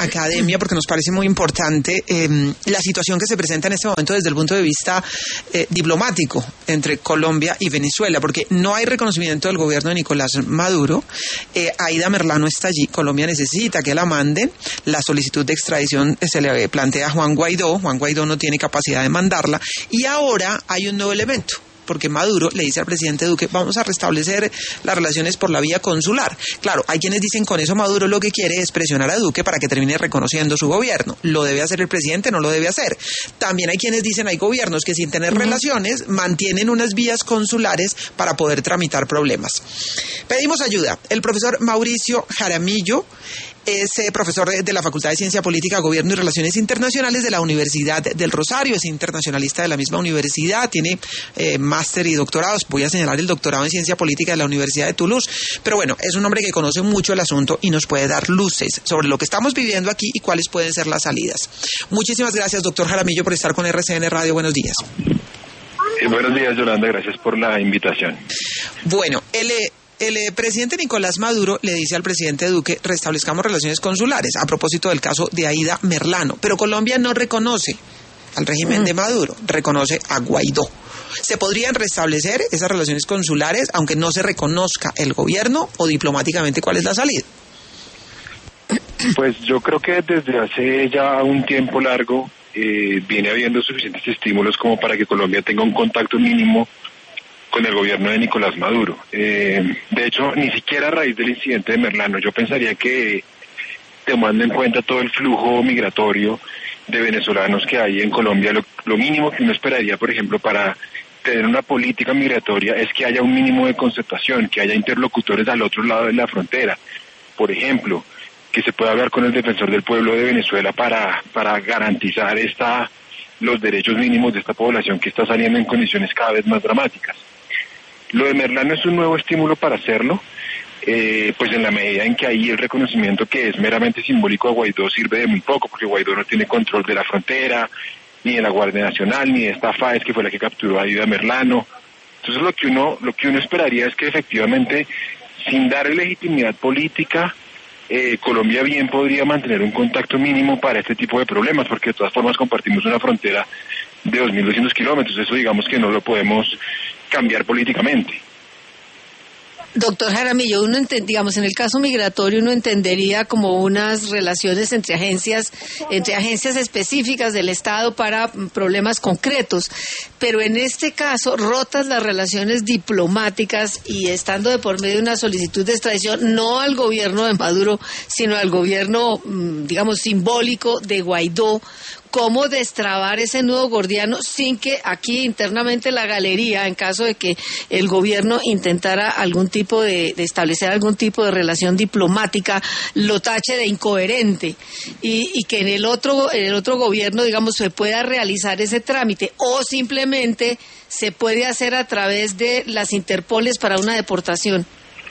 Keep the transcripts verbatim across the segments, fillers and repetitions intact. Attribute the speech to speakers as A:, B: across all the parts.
A: academia, porque nos parece muy importante eh, la situación que se presenta en este momento desde el punto de vista eh, diplomático entre Colombia y Venezuela, porque no hay reconocimiento del gobierno de Nicolás Maduro. eh, Aida Merlano está allí, Colombia necesita que la manden, la solicitud de extradición se le plantea a Juan Guaidó, Juan Guaidó no tiene capacidad de mandarla, y ahora hay un nuevo elemento, porque Maduro le dice al presidente Duque, vamos a restablecer las relaciones por la vía consular. Claro, hay quienes dicen con eso Maduro lo que quiere es presionar a Duque para que termine reconociendo su gobierno. ¿Lo debe hacer el presidente? No lo debe hacer. También hay quienes dicen, hay gobiernos que sin tener uh-huh. relaciones mantienen unas vías consulares para poder tramitar problemas. Pedimos ayuda. El profesor Mauricio Jaramillo es eh, profesor de la Facultad de Ciencia Política, Gobierno y Relaciones Internacionales de la Universidad del Rosario, es internacionalista de la misma universidad, tiene eh, máster y doctorados, voy a señalar el doctorado en Ciencia Política de la Universidad de Toulouse, pero bueno, es un hombre que conoce mucho el asunto y nos puede dar luces sobre lo que estamos viviendo aquí y cuáles pueden ser las salidas. Muchísimas gracias, doctor Jaramillo, por estar con R C N Radio. Buenos días.
B: Eh, buenos días, Yolanda, gracias por la invitación.
A: Bueno, el... Eh, El eh, presidente Nicolás Maduro le dice al presidente Duque, restablezcamos relaciones consulares, a propósito del caso de Aida Merlano, pero Colombia no reconoce al régimen mm. de Maduro, reconoce a Guaidó. ¿Se podrían restablecer esas relaciones consulares, aunque no se reconozca el gobierno, o diplomáticamente cuál es la salida?
B: Pues yo creo que desde hace ya un tiempo largo eh, viene habiendo suficientes estímulos como para que Colombia tenga un contacto mínimo con el gobierno de Nicolás Maduro. Eh, de hecho, ni siquiera a raíz del incidente de Merlano, yo pensaría que, tomando en cuenta todo el flujo migratorio de venezolanos que hay en Colombia, lo, lo mínimo que uno esperaría, por ejemplo, para tener una política migratoria es que haya un mínimo de concertación, que haya interlocutores al otro lado de la frontera. Por ejemplo, que se pueda hablar con el defensor del pueblo de Venezuela para, para garantizar esta, los derechos mínimos de esta población que está saliendo en condiciones cada vez más dramáticas. Lo de Merlano es un nuevo estímulo para hacerlo, eh, pues en la medida en que ahí el reconocimiento que es meramente simbólico a Guaidó sirve de muy poco, porque Guaidó no tiene control de la frontera, ni de la Guardia Nacional, ni de esta FAES que fue la que capturó a Aida Merlano. Entonces lo que uno, lo que uno esperaría es que efectivamente, sin dar legitimidad política, eh, Colombia bien podría mantener un contacto mínimo para este tipo de problemas, porque de todas formas compartimos una frontera de dos mil doscientos kilómetros, eso digamos que no lo podemos cambiar políticamente.
C: Doctor Jaramillo, uno ent- digamos, en el caso migratorio uno entendería como unas relaciones entre agencias, entre agencias específicas del Estado para problemas concretos, pero en este caso, rotas las relaciones diplomáticas y estando de por medio de una solicitud de extradición, no al gobierno de Maduro, sino al gobierno, digamos, simbólico de Guaidó, ¿cómo destrabar ese nudo gordiano sin que aquí internamente la galería, en caso de que el gobierno intentara algún tipo de, de establecer algún tipo de relación diplomática, lo tache de incoherente y, y que en el otro, en el otro gobierno, digamos, se pueda realizar ese trámite o simplemente se puede hacer a través de las Interpoles para una deportación?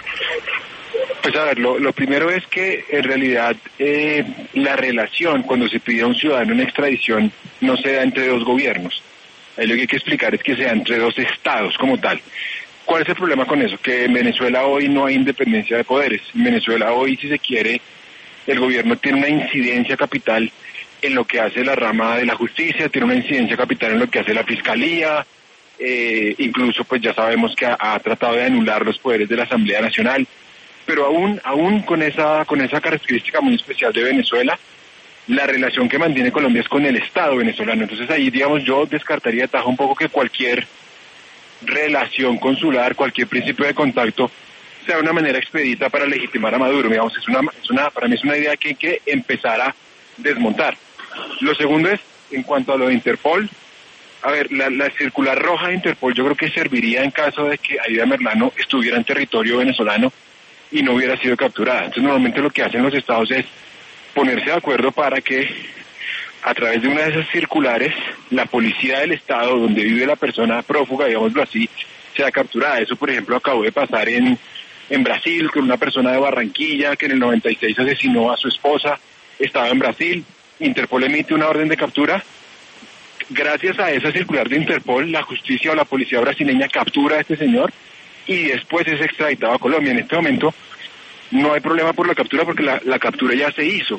B: Pues a ver, lo, lo primero es que en realidad eh, la relación cuando se pide a un ciudadano una extradición no se da entre dos gobiernos. Ahí lo que hay que explicar es que se da entre dos estados como tal. ¿Cuál es el problema con eso? Que en Venezuela hoy no hay independencia de poderes. En Venezuela hoy, si se quiere, el gobierno tiene una incidencia capital en lo que hace la rama de la justicia, tiene una incidencia capital en lo que hace la fiscalía, eh, incluso pues ya sabemos que ha, ha tratado de anular los poderes de la Asamblea Nacional. Pero aún aún con esa con esa característica muy especial de Venezuela, la relación que mantiene Colombia es con el Estado venezolano. Entonces ahí, digamos, yo descartaría de tajo un poco que cualquier relación consular, cualquier principio de contacto, sea una manera expedita para legitimar a Maduro. Digamos, es una, es una para mí es una idea que hay que empezar a desmontar. Lo segundo es, en cuanto a lo de Interpol, a ver, la, la circular roja de Interpol yo creo que serviría en caso de que Aida Merlano estuviera en territorio venezolano y no hubiera sido capturada. Entonces normalmente lo que hacen los estados es ponerse de acuerdo para que a través de una de esas circulares la policía del estado donde vive la persona prófuga, digámoslo así, sea capturada. Eso por ejemplo acabó de pasar en, en Brasil con una persona de Barranquilla que en el noventa y seis asesinó a su esposa, estaba en Brasil, Interpol emite una orden de captura. Gracias a esa circular de Interpol, la justicia o la policía brasileña captura a este señor y después es extraditado a Colombia. En este momento no hay problema por la captura porque la, la captura ya se hizo.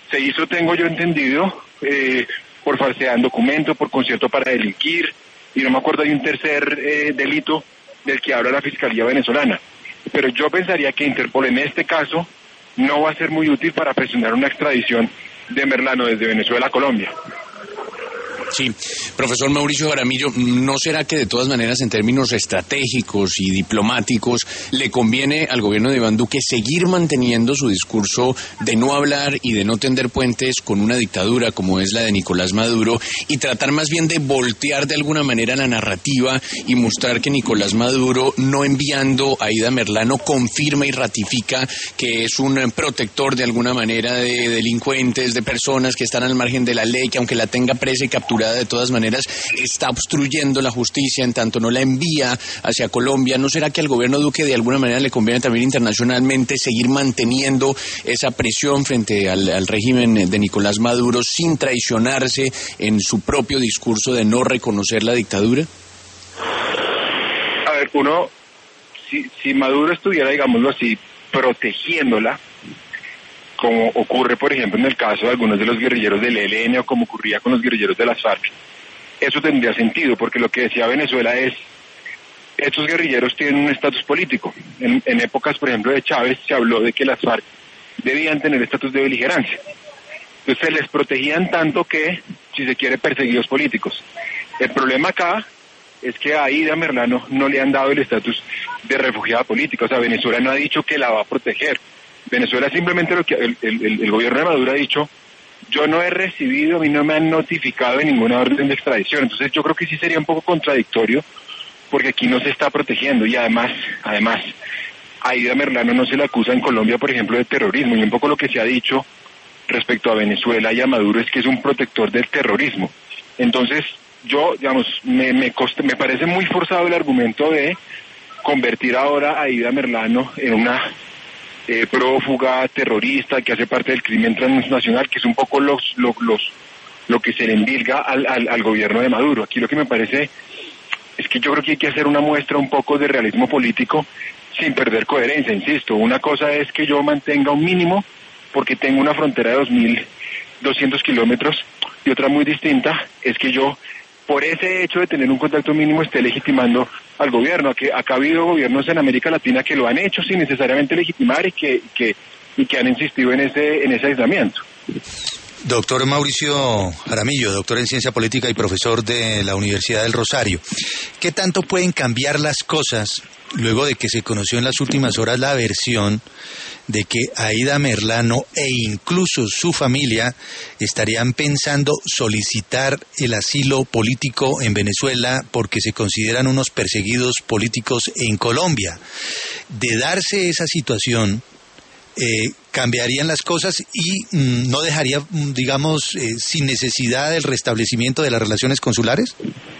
B: Se hizo, tengo yo entendido, eh, por falsedad en documento, por concierto para delinquir, y no me acuerdo, hay un tercer eh, delito del que habla la Fiscalía venezolana. Pero yo pensaría que Interpol en este caso no va a ser muy útil para presionar una extradición de Merlano desde Venezuela a Colombia.
D: Sí, profesor Mauricio Jaramillo, ¿no será que de todas maneras en términos estratégicos y diplomáticos le conviene al gobierno de Iván Duque seguir manteniendo su discurso de no hablar y de no tender puentes con una dictadura como es la de Nicolás Maduro y tratar más bien de voltear de alguna manera la narrativa y mostrar que Nicolás Maduro, no enviando a Aida Merlano, confirma y ratifica que es un protector de alguna manera de delincuentes, de personas que están al margen de la ley, que aunque la tenga presa y capturada de todas maneras está obstruyendo la justicia en tanto no la envía hacia Colombia? ¿No será que al gobierno Duque de alguna manera le conviene también internacionalmente seguir manteniendo esa presión frente al, al régimen de Nicolás Maduro sin traicionarse en su propio discurso de no reconocer la dictadura?
B: A ver, uno, si, si Maduro estuviera, digámoslo así, protegiéndola, como ocurre, por ejemplo, en el caso de algunos de los guerrilleros del E L N o como ocurría con los guerrilleros de las FARC, eso tendría sentido, porque lo que decía Venezuela es, estos guerrilleros tienen un estatus político. En, en épocas, por ejemplo, de Chávez, se habló de que las FARC debían tener estatus de beligerancia. Entonces se les protegían tanto que, si se quiere, perseguidos políticos. El problema acá es que a Aida Merlano no le han dado el estatus de refugiada política. O sea, Venezuela no ha dicho que la va a proteger. Venezuela simplemente lo que el, el, el gobierno de Maduro ha dicho, yo no he recibido, a mí no me han notificado de ninguna orden de extradición. Entonces yo creo que sí sería un poco contradictorio, porque aquí no se está protegiendo y además, además, a Aida Merlano no se le acusa en Colombia, por ejemplo, de terrorismo, y un poco lo que se ha dicho respecto a Venezuela y a Maduro es que es un protector del terrorismo. Entonces yo, digamos, me, me, coste, me parece muy forzado el argumento de convertir ahora a Aida Merlano en una Eh, prófuga, terrorista, que hace parte del crimen transnacional, que es un poco los, los, los lo que se le endilga al, al, al gobierno de Maduro. Aquí lo que me parece es que yo creo que hay que hacer una muestra un poco de realismo político sin perder coherencia, insisto. Una cosa es que yo mantenga un mínimo porque tengo una frontera de dos mil doscientos kilómetros, y otra muy distinta es que yo, por ese hecho de tener un contacto mínimo, esté legitimando al gobierno. Aquí, acá ha habido gobiernos en América Latina que lo han hecho sin necesariamente legitimar y que, que, y que han insistido en ese, en ese aislamiento.
E: Doctor Mauricio Jaramillo, doctor en Ciencia Política y profesor de la Universidad del Rosario, ¿qué tanto pueden cambiar las cosas luego de que se conoció en las últimas horas la versión de que Aida Merlano e incluso su familia estarían pensando solicitar el asilo político en Venezuela porque se consideran unos perseguidos políticos en Colombia? De darse esa situación, eh, cambiarían las cosas y mm, no dejaría, digamos, eh, sin necesidad el restablecimiento de las relaciones consulares.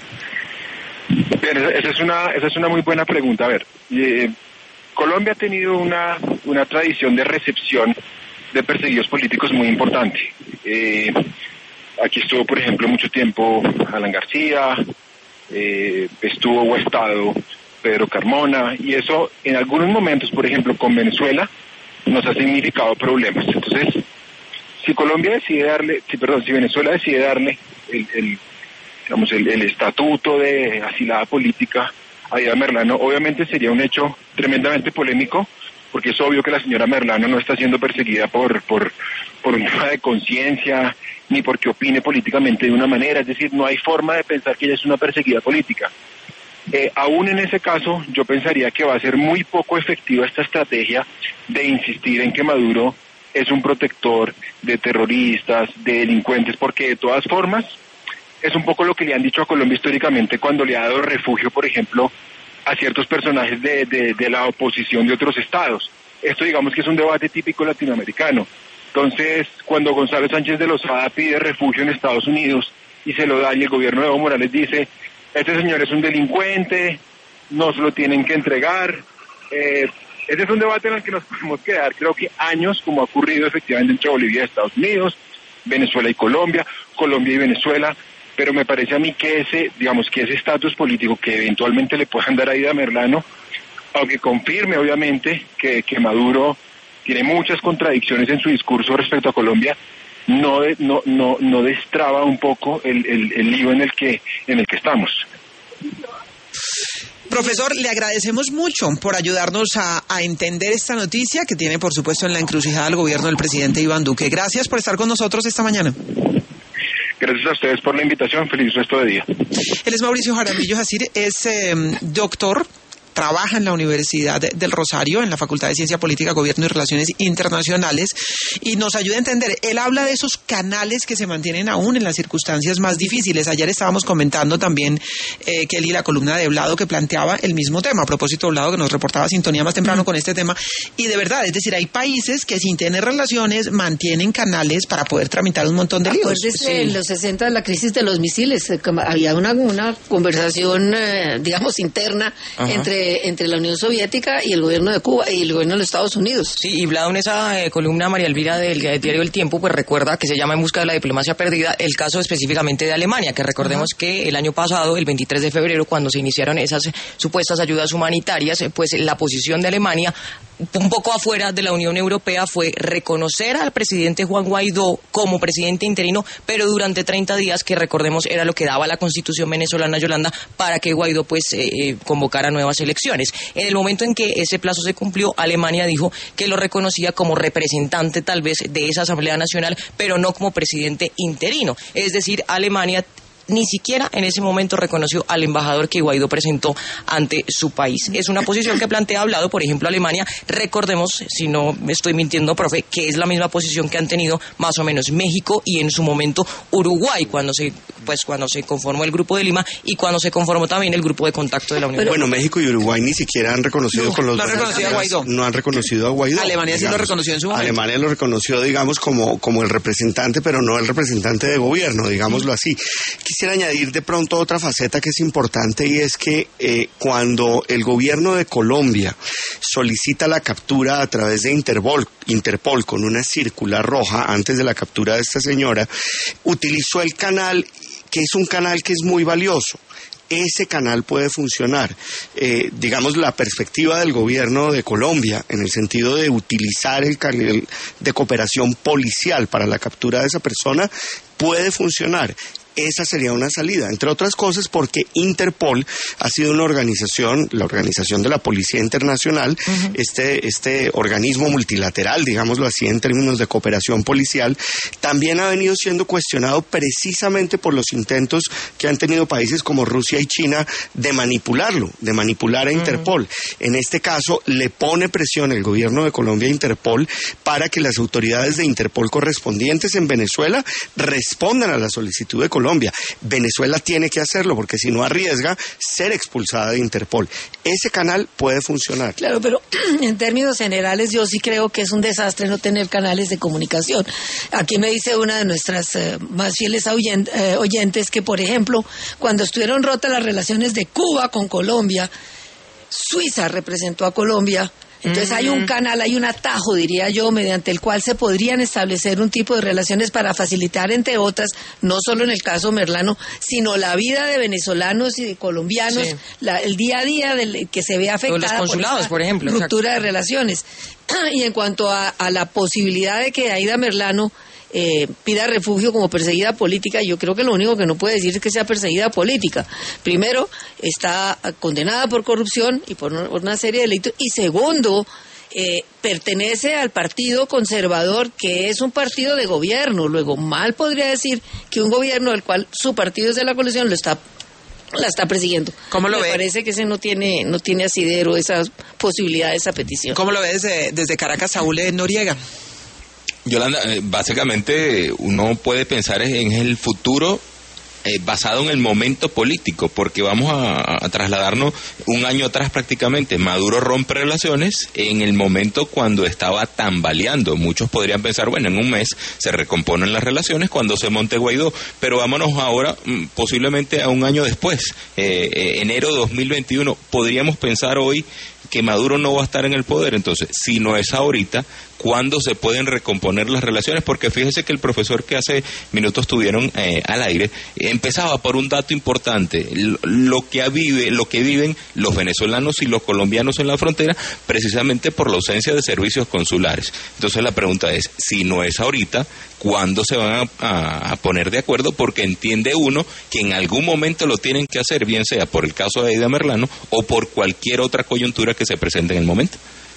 B: Bien, esa es una, esa es una muy buena pregunta. A ver, eh, Colombia ha tenido una, una tradición de recepción de perseguidos políticos muy importante. Eh, aquí estuvo, por ejemplo, mucho tiempo Alan García, eh, estuvo o ha estado Pedro Carmona, y eso en algunos momentos, por ejemplo, con Venezuela, nos ha significado problemas. Entonces, si Colombia decide darle, si, perdón, si Venezuela decide darle el, el digamos, el, el estatuto de asilada política a Aida Merlano, obviamente sería un hecho tremendamente polémico, porque es obvio que la señora Merlano no está siendo perseguida por, por, por un tema de conciencia, ni porque opine políticamente de una manera, es decir, no hay forma de pensar que ella es una perseguida política. Eh, aún en ese caso, yo pensaría que va a ser muy poco efectiva esta estrategia de insistir en que Maduro es un protector de terroristas, de delincuentes, porque de todas formas es un poco lo que le han dicho a Colombia históricamente cuando le ha dado refugio, por ejemplo, a ciertos personajes de, de, de la oposición de otros estados. Esto, digamos, que es un debate típico latinoamericano. Entonces, cuando Gonzalo Sánchez de Lozada pide refugio en Estados Unidos y se lo da, y el gobierno de Evo Morales dice, este señor es un delincuente, no se lo tienen que entregar. Eh, ese es un debate en el que nos podemos quedar, creo que años, como ha ocurrido efectivamente entre Bolivia y Estados Unidos, Venezuela y Colombia, Colombia y Venezuela. Pero me parece a mí que ese, digamos, que ese estatus político que eventualmente le puedan dar a Aida Merlano, aunque confirme obviamente que, que Maduro tiene muchas contradicciones en su discurso respecto a Colombia, no no no no destraba un poco el, el, el lío en el que en el que estamos.
A: Profesor, le agradecemos mucho por ayudarnos a, a entender esta noticia que tiene, por supuesto, en la encrucijada al gobierno del presidente Iván Duque. Gracias por estar con nosotros esta mañana.
B: Gracias a ustedes por la invitación. Feliz resto de día.
A: Él es Mauricio Jaramillo Jacir, es eh, doctor, trabaja en la Universidad del Rosario, en la Facultad de Ciencia Política, Gobierno y Relaciones Internacionales, y nos ayuda a entender. Él habla de esos canales que se mantienen aún en las circunstancias más difíciles. Ayer estábamos comentando también, eh, Kelly, la columna de Blado que planteaba el mismo tema, a propósito de Blado, que nos reportaba sintonía más temprano con este tema, y de verdad, es decir, hay países que sin tener relaciones mantienen canales para poder tramitar un montón de líos.
C: Acuérdese, sí. En los sesenta, la crisis de los misiles, había una, una conversación, eh, digamos, interna, Ajá. entre entre la Unión Soviética y el gobierno de Cuba y el gobierno de los Estados Unidos.
F: Sí, y Blado en esa eh, columna, María Elvira, del diario El Tiempo, pues recuerda que se llama En busca de la diplomacia perdida, el caso específicamente de Alemania, que recordemos uh-huh. que el año pasado, el veintitrés de febrero, cuando se iniciaron esas supuestas ayudas humanitarias, pues la posición de Alemania, un poco afuera de la Unión Europea, fue reconocer al presidente Juan Guaidó como presidente interino, pero durante treinta días, que recordemos era lo que daba la Constitución venezolana, Yolanda, para que Guaidó pues eh, convocara nuevas elecciones. En el momento en que ese plazo se cumplió, Alemania dijo que lo reconocía como representante tal vez de esa Asamblea Nacional, pero no como presidente interino. Es decir, Alemania ni siquiera en ese momento reconoció al embajador que Guaidó presentó ante su país. Es una posición que plantea Blado, por ejemplo, Alemania. Recordemos, si no me estoy mintiendo, profe, que es la misma posición que han tenido más o menos México y en su momento Uruguay, cuando se pues cuando se conformó el Grupo de Lima y cuando se conformó también el Grupo de Contacto de la Unión Europea.
G: Bueno, México y Uruguay ni siquiera han reconocido
A: no,
G: con los
A: no han reconocido a Guaidó.
G: No han reconocido a Guaidó.
A: Alemania digamos. Sí lo reconoció en su momento.
G: Alemania lo reconoció, digamos, como, como el representante, pero no el representante de gobierno, digámoslo así. Quisiera añadir de pronto otra faceta que es importante, y es que eh, cuando el gobierno de Colombia solicita la captura a través de Interpol, Interpol con una circular roja antes de la captura de esta señora, utilizó el canal, que es un canal que es muy valioso. Ese canal puede funcionar. Eh, digamos, la perspectiva del gobierno de Colombia en el sentido de utilizar el canal de cooperación policial para la captura de esa persona puede funcionar. Esa sería una salida, entre otras cosas porque Interpol ha sido una organización, la organización de la Policía Internacional, uh-huh. este, este organismo multilateral, digámoslo así, en términos de cooperación policial, también ha venido siendo cuestionado precisamente por los intentos que han tenido países como Rusia y China de manipularlo, de manipular a Interpol. Uh-huh. En este caso, le pone presión el gobierno de Colombia a Interpol para que las autoridades de Interpol correspondientes en Venezuela respondan a la solicitud de Colombia. Venezuela tiene que hacerlo porque si no arriesga ser expulsada de Interpol. Ese canal puede funcionar.
C: Claro, pero en términos generales yo sí creo que es un desastre no tener canales de comunicación. Aquí me dice una de nuestras eh, más fieles oyent- eh, oyentes que, por ejemplo, cuando estuvieron rotas las relaciones de Cuba con Colombia, Suiza representó a Colombia. Entonces hay un canal, hay un atajo, diría yo, mediante el cual se podrían establecer un tipo de relaciones para facilitar, entre otras, no solo en el caso Merlano, sino la vida de venezolanos y de colombianos, sí. la, el día a día del, que se ve afectada
F: los consulados, por, por ejemplo,
C: ruptura
F: exacto.
C: de relaciones. Y en cuanto a, a la posibilidad de que Aida Merlano Eh, pida refugio como perseguida política, yo creo que lo único que no puede decir es que sea perseguida política. Primero, está condenada por corrupción y por una serie de delitos, y segundo, eh, pertenece al Partido Conservador, que es un partido de gobierno. Luego, mal podría decir que un gobierno del cual su partido es de la coalición lo está la está persiguiendo.
A: ¿Cómo lo
C: Me
A: ve?
C: parece que ese no tiene no tiene asidero esa posibilidad, esa petición.
A: ¿Cómo lo ve desde, desde Caracas, Saúl Noriega?
H: Yolanda, básicamente uno puede pensar en el futuro eh, basado en el momento político, porque vamos a, a trasladarnos un año atrás prácticamente. Maduro rompe relaciones en el momento cuando estaba tambaleando. Muchos podrían pensar, bueno, en un mes se recomponen las relaciones cuando se monte Guaidó, pero vámonos ahora posiblemente a un año después, eh, eh, enero de dos mil veintiuno. Podríamos pensar hoy que Maduro no va a estar en el poder. Entonces, si no es ahorita, ¿cuándo se pueden recomponer las relaciones? Porque fíjese que el profesor que hace minutos tuvieron eh, al aire empezaba por un dato importante, lo, lo que vive, lo que viven los venezolanos y los colombianos en la frontera, precisamente por la ausencia de servicios consulares. Entonces la pregunta es, si no es ahorita, cuándo se van a, a, a poner de acuerdo, porque entiende uno que en algún momento lo tienen que hacer, bien sea por el caso de Aida Merlano o por cualquier otra coyuntura que se presente en el momento.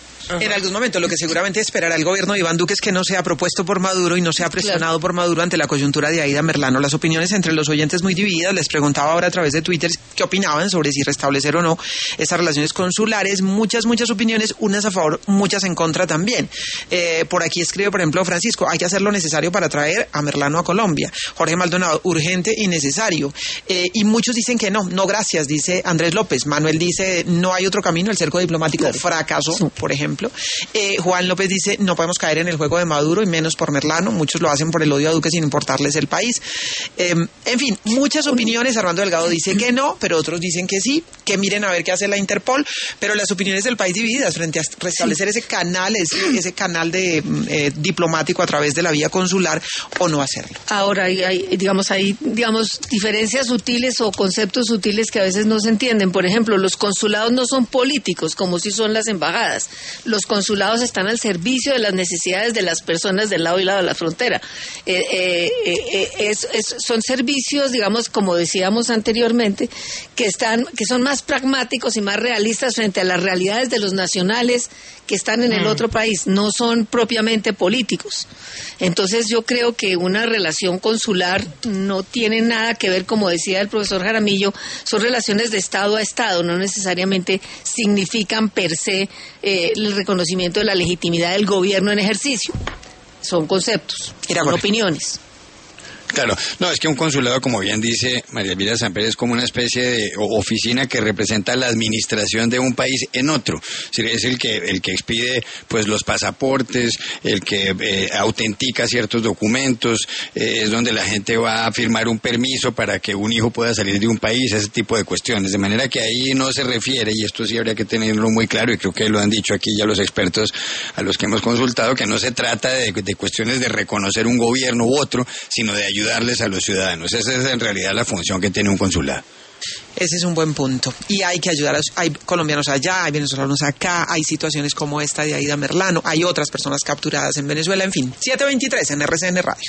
A: En algún momento, lo que seguramente esperará el gobierno de Iván Duque es que no sea propuesto por Maduro y no sea presionado claro. por Maduro ante la coyuntura de Aida Merlano. Las opiniones entre los oyentes muy divididas. Les preguntaba ahora a través de Twitter qué opinaban sobre si restablecer o no esas relaciones consulares. Muchas, muchas opiniones, unas a favor, muchas en contra también. Eh, por aquí escribe, por ejemplo, Francisco, hay que hacer lo necesario para traer a Merlano a Colombia. Jorge Maldonado, urgente y necesario. Eh, y muchos dicen que no, no gracias, dice Andrés López. Manuel dice, no hay otro camino, el cerco diplomático claro. fracasó, sí. por ejemplo. Eh, Juan López dice, no podemos caer en el juego de Maduro y menos por Merlano, muchos lo hacen por el odio a Duque sin importarles el país. Eh, en fin, muchas opiniones. Armando Delgado dice que no, pero otros dicen que sí, que miren a ver qué hace la Interpol, pero las opiniones del país divididas frente a restablecer sí. ese canal, ese, ese canal de eh, diplomático a través de la vía consular o no hacerlo.
C: Ahora hay, hay digamos hay digamos diferencias sutiles o conceptos sutiles que a veces no se entienden. Por ejemplo, los consulados no son políticos como si son las embajadas. Los consulados están al servicio de las necesidades de las personas del lado y lado de la frontera. Eh, eh, eh, es, es, son servicios, digamos, como decíamos anteriormente, que están, que son más pragmáticos y más realistas frente a las realidades de los nacionales que están en el otro país, no son propiamente políticos. Entonces yo creo que una relación consular no tiene nada que ver, como decía el profesor Jaramillo, son relaciones de Estado a Estado, no necesariamente significan per se eh, el reconocimiento de la legitimidad del gobierno en ejercicio. Son conceptos, son opiniones.
I: Claro, no, es que un consulado, como bien dice María Elvira Samper, es como una especie de oficina que representa la administración de un país en otro. Es el que el que expide pues los pasaportes, el que eh, autentica ciertos documentos, eh, es donde la gente va a firmar un permiso para que un hijo pueda salir de un país, ese tipo de cuestiones. De manera que ahí no se refiere, y esto sí habría que tenerlo muy claro, y creo que lo han dicho aquí ya los expertos a los que hemos consultado, que no se trata de, de cuestiones de reconocer un gobierno u otro, sino de ayudar ayudarles a los ciudadanos. Esa es en realidad la función que tiene un consulado.
A: Ese es un buen punto. Y hay que ayudar a los, hay colombianos allá, hay venezolanos acá, hay situaciones como esta de Aida Merlano, hay otras personas capturadas en Venezuela, en fin. siete veintitrés en R C N Radio.